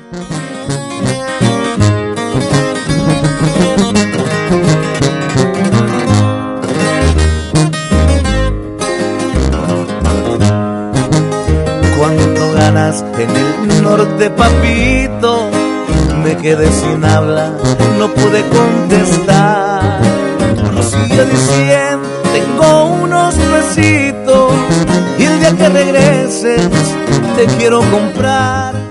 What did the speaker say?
¿Cuánto ganas en el norte, papito? Me quedé sin habla, no pude contestar. Sigue diciendo, tengo unos pesitos y el día que regreses te quiero comprar.